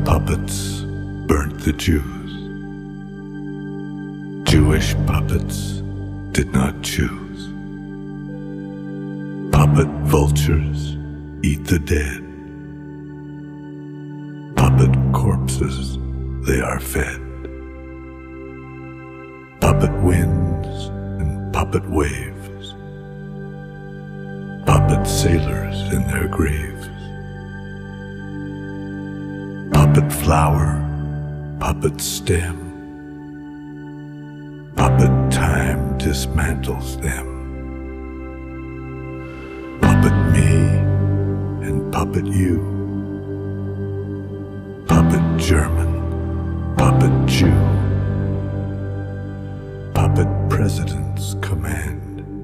puppets burnt the Jews. Jewish puppets did not choose. Puppet vultures eat the dead. Puppet corpses they are fed. Puppet winds and puppet waves. Puppet sailors in their graves. Puppet flower, puppet stem. Puppet time dismantles them. Puppet me and puppet you. Puppet German, puppet Jew. Puppet presidents command.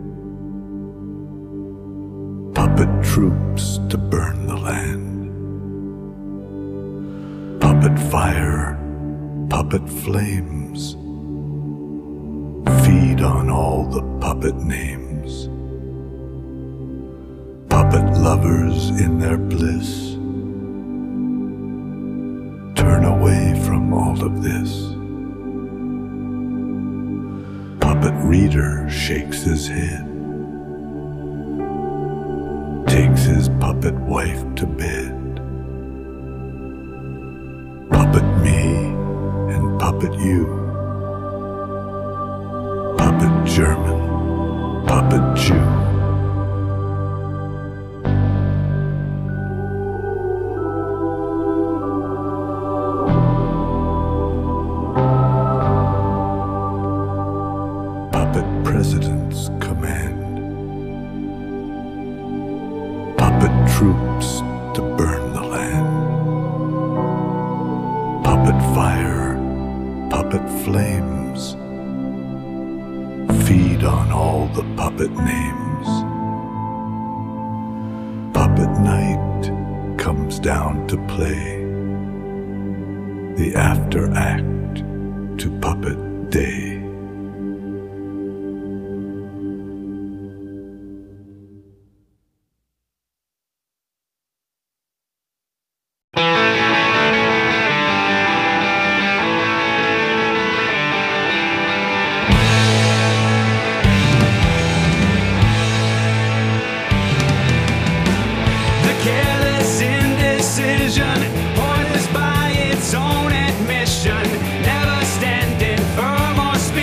Puppet troops to burn the land. Puppet fire, puppet flames. Feed on all the puppet names. Puppet lovers in their bliss. Turn away from all of this. Puppet reader shakes his head. Takes his puppet wife to bed. Puppet me and puppet you. Puppet German, puppet Jew. Puppet presidents command. Puppet troops to burn the land. Puppet fire, puppet flames. Feed on all the puppet names. Puppet night comes down to play. The after act to puppet day. Pointless by its own admission, never standing firm or speaking.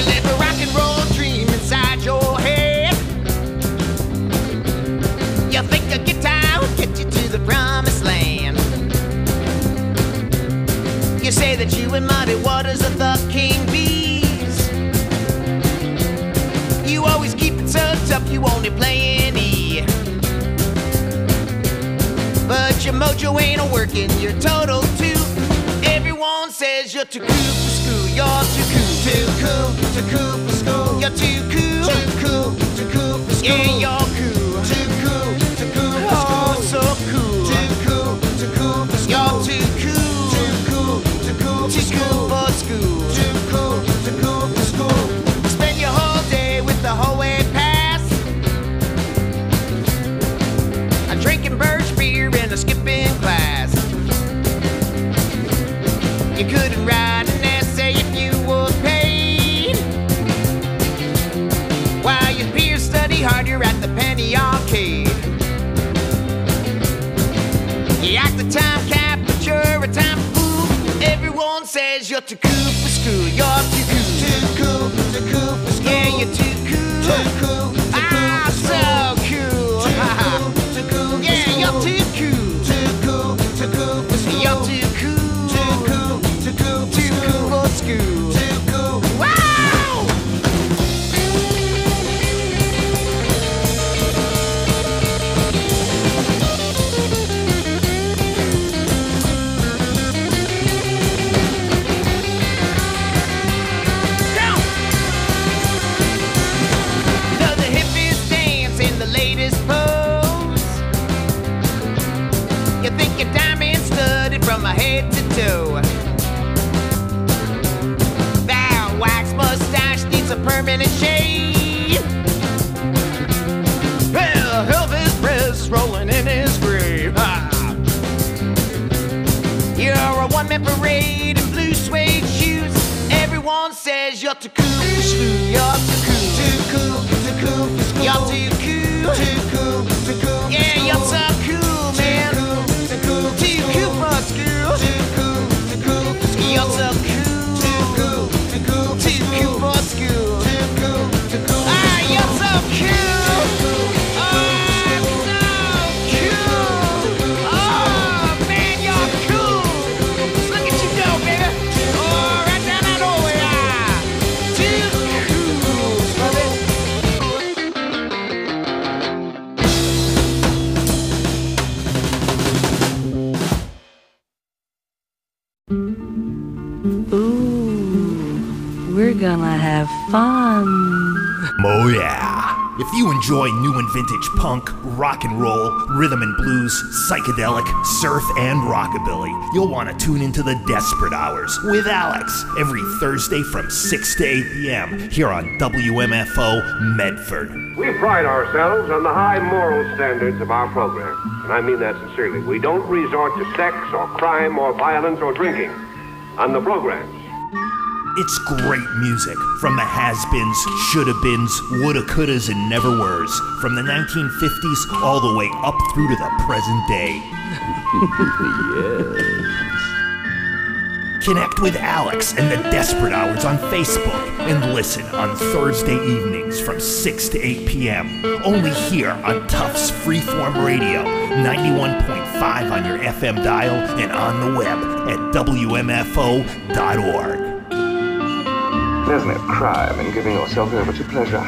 live a rock and roll dream inside your head. You think a guitar will get you to the promised land. You say that you and Muddy Waters are the king bees. You always keep it tucked up, you only play an E. But your mojo ain't a-working, you're total too. Everyone says you're too cool for school. You're too cool. Too cool, too cool for school. You're too cool. Too cool, too cool for school. Yeah, you're cool. Too cool, too cool for school. Oh, so cool. Too cool, too cool for school. You're too cool. Too cool, too cool for school. For school. Too cool, too cool for school. Spend your whole day with the hallway pass. I'm drinking birch beer and a skipping class. You couldn't write an essay if you were paid. While your peers study hard, you're at the penny arcade. You act the time cap, but you're a time fool. Everyone says you're too cool for school. You're too cool. Too cool, too cool for school. Yeah, you're too cool. Too cool, too cool for school. So cool. Too cool, too cool for yeah, school. You're too cool. Too cool, too cool for school. You're too cool. Too cool, too cool for school. Too cool. Wow! From my head to toe. That wax mustache needs a permanent shave. Well, Elvis Presley's rolling in his grave. You're a one-man parade in blue suede shoes. Everyone says you're too cool for school. You're too cool. Too cool, too cool for school. You're too cool. Too cool, too cool for yeah, school. You're so cool, man. Too cool, too cool for school. Too cool for school. Too cool, too cool for school. You're so cool. Too cool, too cool for school. Too cool for school. Too cool, too cool for school. Ah, you're so cool. Oh, I'm so cool. Oh, man, you're cool. Look at you go, baby. Oh, right down that hallway. Too cool, brother. Ooh, we're gonna have fun. Oh yeah. If you enjoy new and vintage punk, rock and roll, rhythm and blues, psychedelic, surf, and rockabilly, you'll want to tune into the Desperate Hours with Alex every Thursday from 6 to 8 p.m. here on WMFO Medford. We pride ourselves on the high moral standards of our program, and I mean that sincerely. We don't resort to sex or crime or violence or drinking on the programs. It's great music from the has-beens, shoulda-beens, woulda-couldas, and never-weres, from the 1950s all the way up through to the present day. Yes. Connect with Alex and the Desperate Hours on Facebook and listen on Thursday evenings from 6 to 8 p.m. only here on Tufts Freeform Radio, 91.5 on your FM dial and on the web at WMFO.org. There's no crime in giving yourself over to pleasure.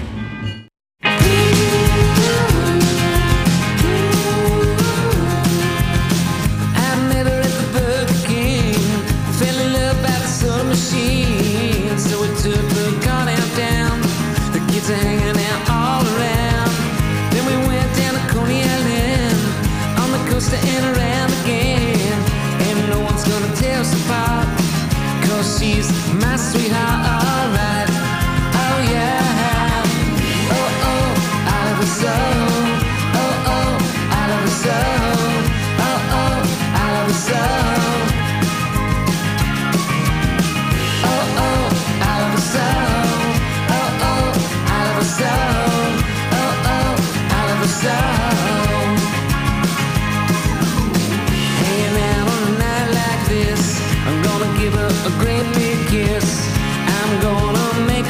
Hanging out all around. Then we went down to Coney Island, on the coast and around again. And no one's gonna tell us apart, 'cause she's my sweetheart, alright. Oh yeah.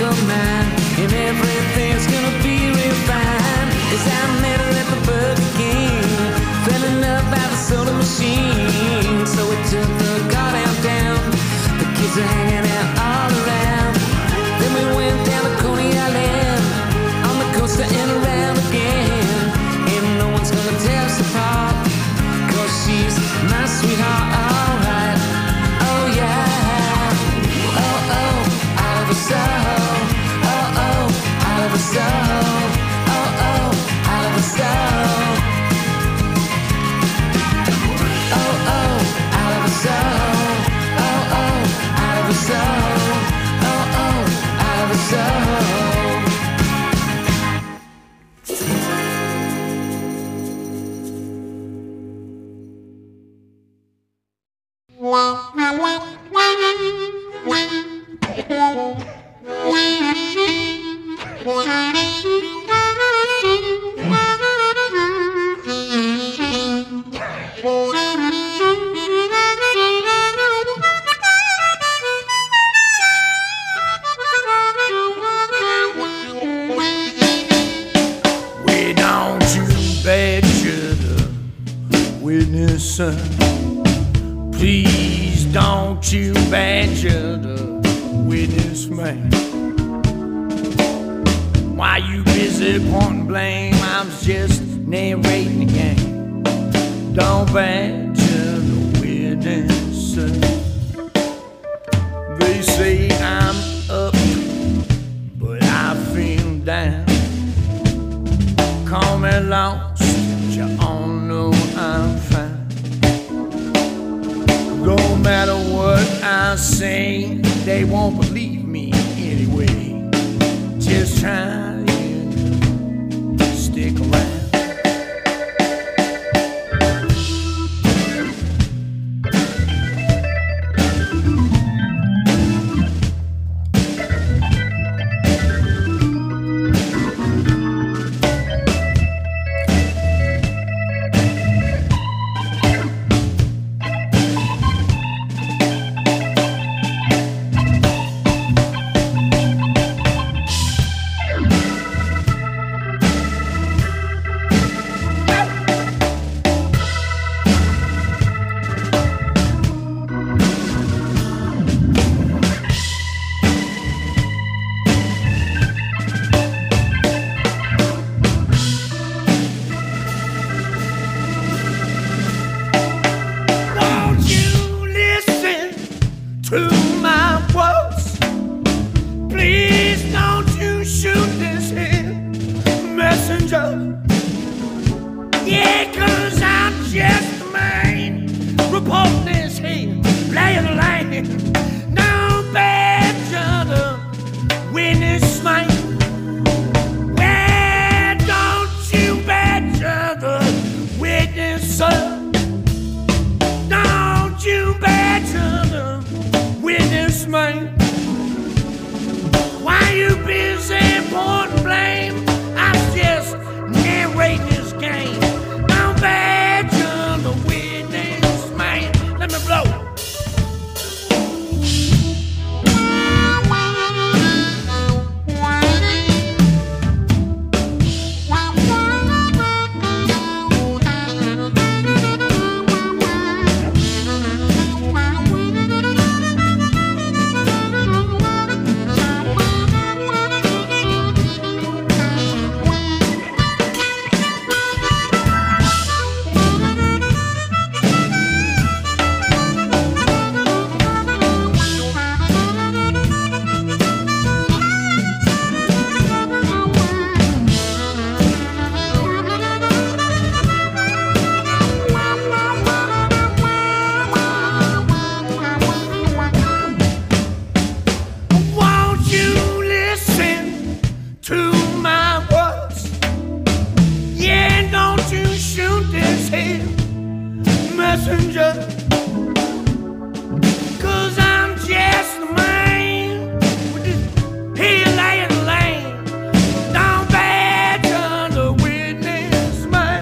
of mine, and everything's gonna be real fine. 'Cause I met her at the Burger King, fell in love by the soda machine. So we took the car downtown, the kids are hanging out all around. Then we went down to Coney Island, on the coaster and around again. And no one's gonna tell us apart, 'cause she's my sweetheart, alright. Oh yeah, oh oh, out of a soul. Oh oh, out of a soul. Oh oh, out of a soul. Oh oh, out of a soul. Oh oh, out of a soul. Oh oh, out of a soul. We don't you badger the witness, please don't you badger the witness, man. Why you busy pointing blame? I was just narrating the game. Don't badger the witness. They say I'm up, but I feel down. Call me lost, but you all know I'm fine. No matter what I say, they won't believe me anyway. Just trying to stick around. To my words, please don't you shoot this here messenger. Yeah, 'cause I'm just a man reporting this here lay of the land. No badger the witness, man. Well, don't you badger the witness, sir. Don't you badger the witness, man. Why you busy pointing blame? I'm just narrating this game. Don't badger the witness, man. Let me blow. Messenger, 'cause I'm just the man with this here laying the lane. Don't badger the witness, man.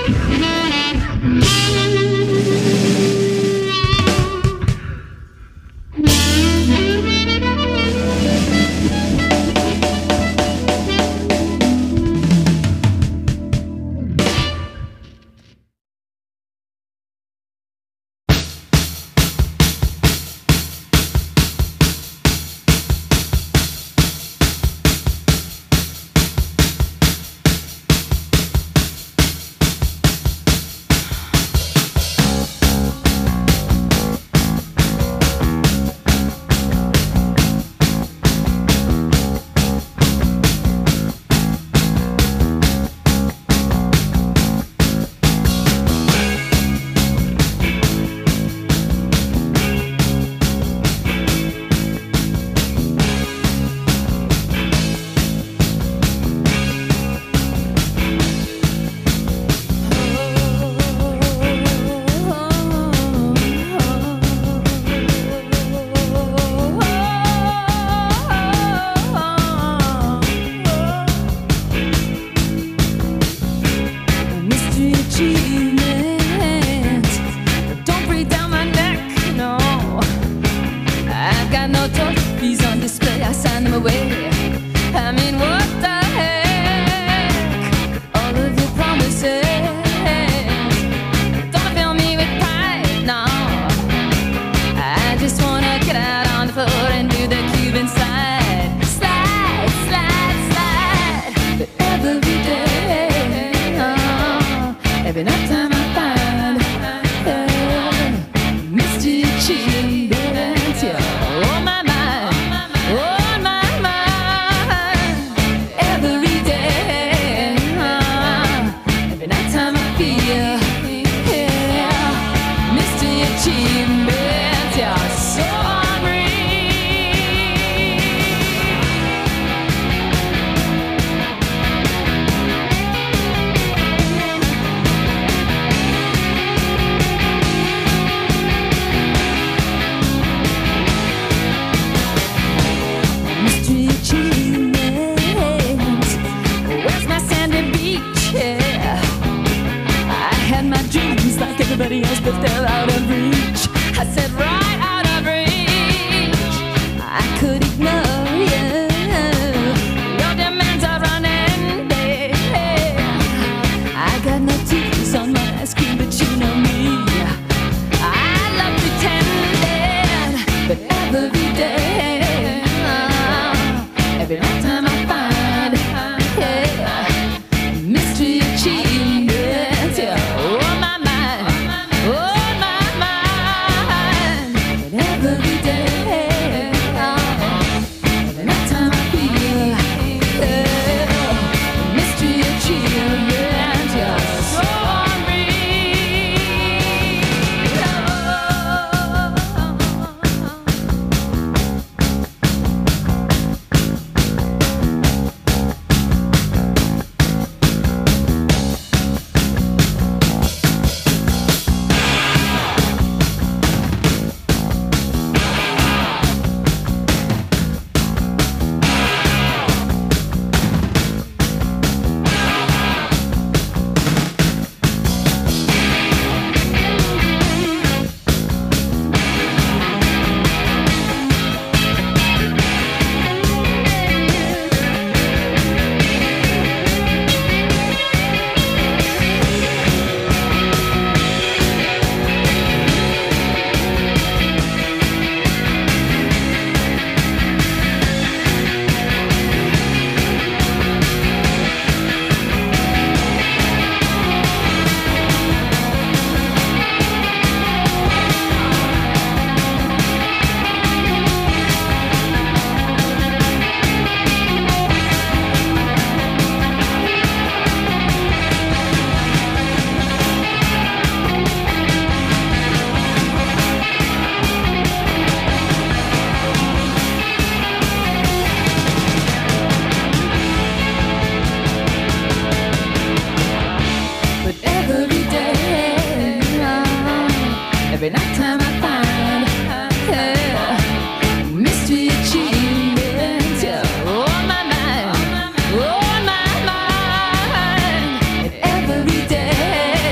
Every day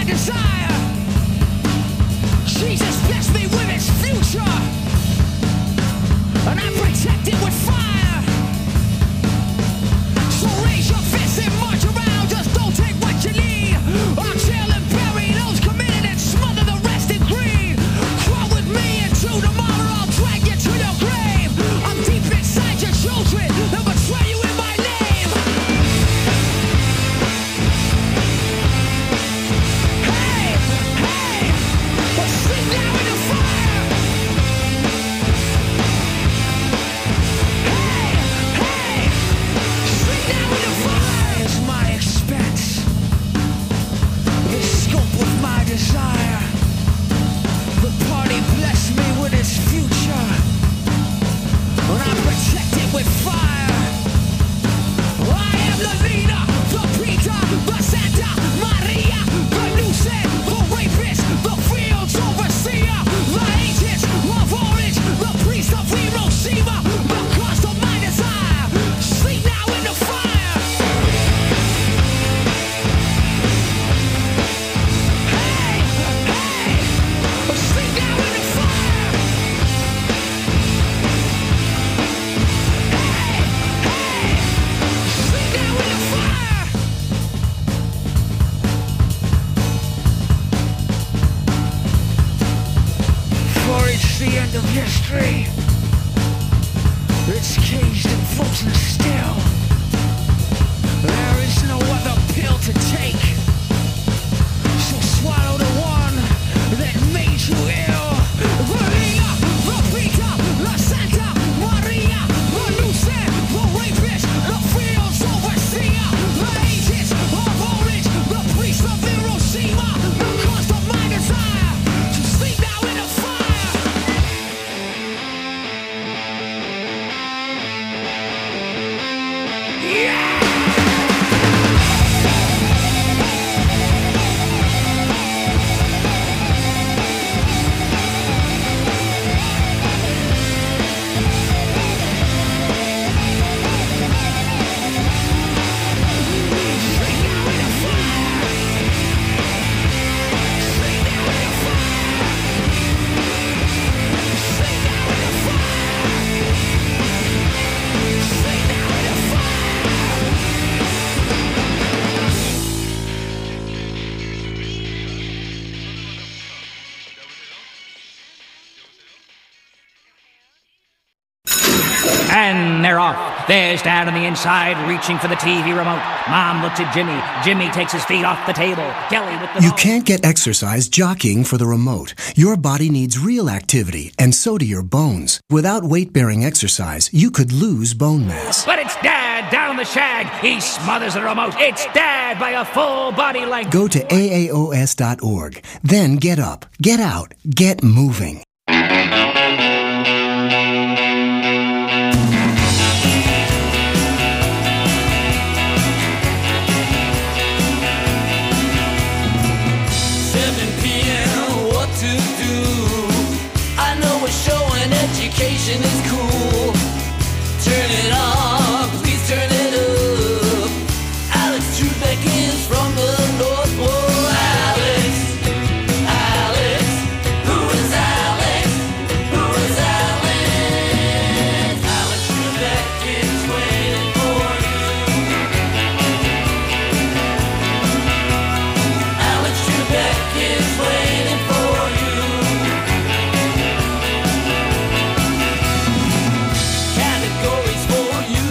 desire. Jesus blessed me with its future, and I protect it with fire. So raise your fists and march around, just don't take what you need. I'll kill and bury those committed and smother the rest in greed. Crawl with me into tomorrow, I'll drag you to your grave. I'm deep inside your children, they'll betray you in my name. Hey, hey, we'll sleep now in the fire. Hey, hey, sleep now in the fire. Is my expense, the scope of my desire. The party blessed me with its future, and I protect it with fire. I am the leader, the Peter, the Santa Maria, the nuisance, the rapist, the field's overseer, the agent of orange, the priest of Hiroshima, the cost of my desire. Sleep now in the fire. Hey, hey, sleep now in the fire. Hey, hey, sleep now in the fire. For it's the end of history. It's caged and frozen still. There is no other pill to take. So swallow the one that made you ill. The leader, the Peter, the Santa Maria, the nuisance, the rapist, the field's overseer, the agents of orange, the priest of Hiroshima, the cost of my desire. To sleep now in the fire. And they're off. There's Dad on the inside, reaching for the TV remote. Mom looks at Jimmy. Jimmy takes his feet off the table. Kelly with the You can't get exercise jockeying for the remote. Your body needs real activity, and so do your bones. Without weight-bearing exercise, you could lose bone mass. But it's Dad down the shag. He smothers the remote. It's Dad by a full body length. Go to AAOS.org. Then get up, get out, get moving. Education is cool. Turn it on, please turn it up. Alex Trebek is from the North Pole. Alex, Alex, who is Alex? Who is Alex? Alex Trebek is waiting for you. Alex Trebek is waiting for you. Categories for you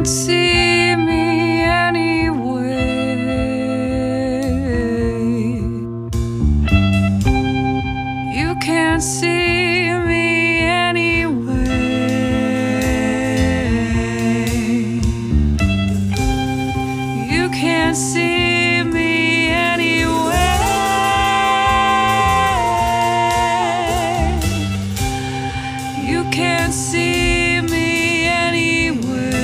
can't see me anyway. You can't see me anyway. You can't see me anyway. You can't see me anyway.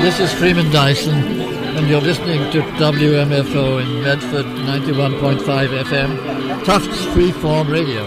This is Freeman Dyson, and you're listening to WMFO in Medford, 91.5 FM, Tufts Freeform Radio.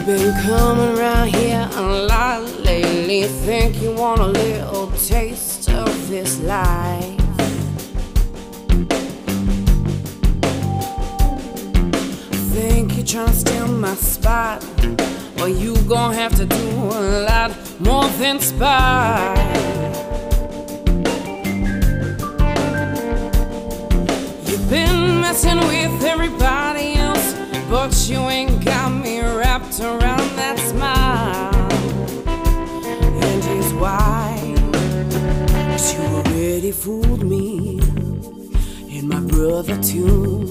Been coming around here a lot lately. Think you want a little taste of this life. Think you're trying to steal my spot. Well, you gon' have to do a lot more than spy. You've been messing with everybody else, but you ain't got me wrapped around that smile. And here's why. 'Cause you already fooled me and my brother too,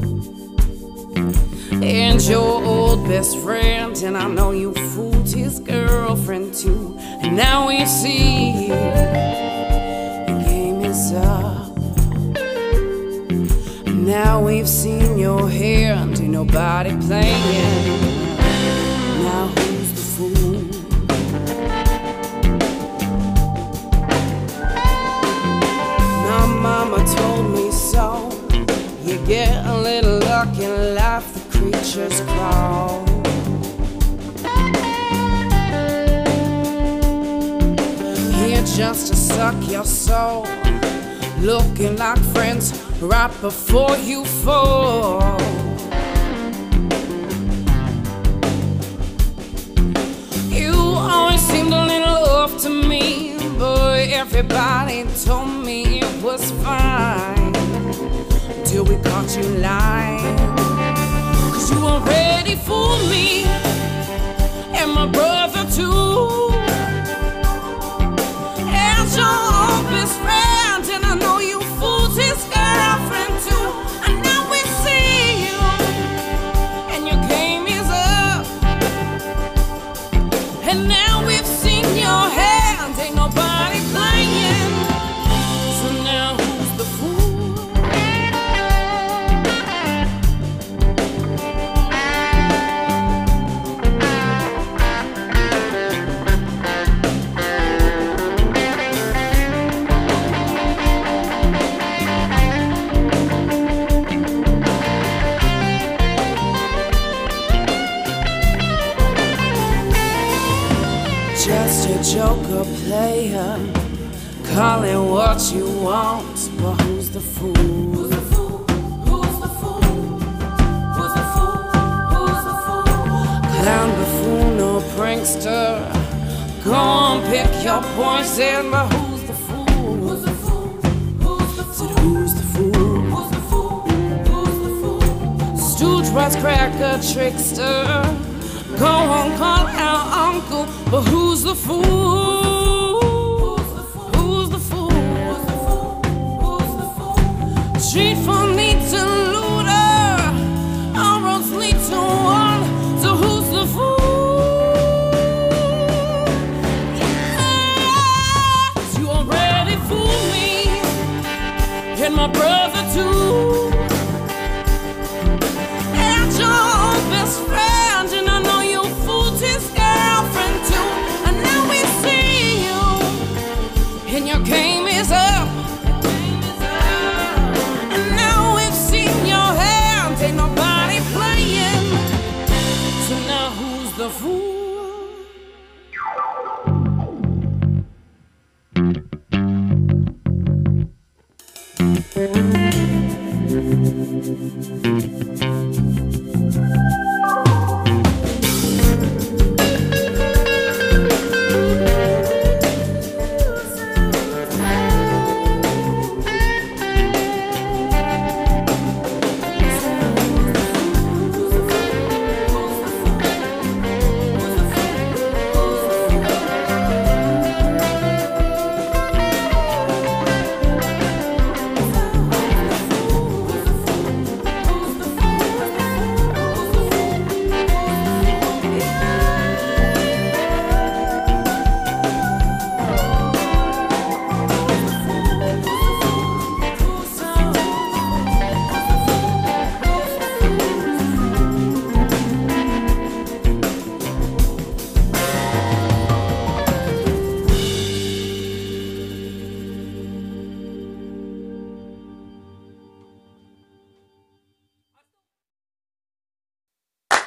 and your old best friend, and I know you fooled his girlfriend too. And now we see the game is up. Now we've seen your hand, ain't nobody playing. Now who's the fool? My mama told me so. You get a little luck in life, the creatures crawl. Here just to suck your soul, looking like friends right before you fall. You always seemed a little off to me, but everybody told me it was fine till we caught you lying. 'Cause you already fooled me and my brother too, and your old best friend, and I know you fooled his girlfriend too. And now we see you, and your game is up. And now we've seen your hand, ain't nobody playing. So now who's the fool? Just a joker player, call it what you want, but who's the fool? Who's the fool? Who's the fool? Who's the fool? Who's the fool? Clown, buffoon, or prankster, go on, pick your poison, but who's the fool? Who's the fool? Who's the fool? Said who's the fool? Who's the fool? Who's the fool? Stooge, wisecracker, trickster, go on, call our uncle, but who's the fool? Who's the fool? Who's the fool? Who's the fool? Street from me to looter, all roads lead to one, so who's the fool? Yeah, you already fooled me, and my brother too, and your old best friend, and I know you fooled his girlfriend too. And now we see you, and your game is up. And now we've seen your hand, ain't nobody playing. So now who's the fool?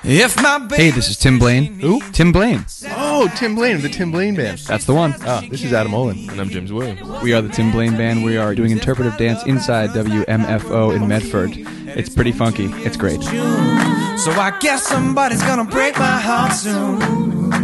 Hey, this is Tim Blaine. Who? Tim Blaine. Oh, Tim Blaine of the Tim Blaine Band. That's the one. This is Adam Olin. And I'm James Williams. We are the Tim Blaine Band. We are doing interpretive dance inside WMFO in Medford. It's pretty funky. It's great. So I guess somebody's gonna break my heart soon.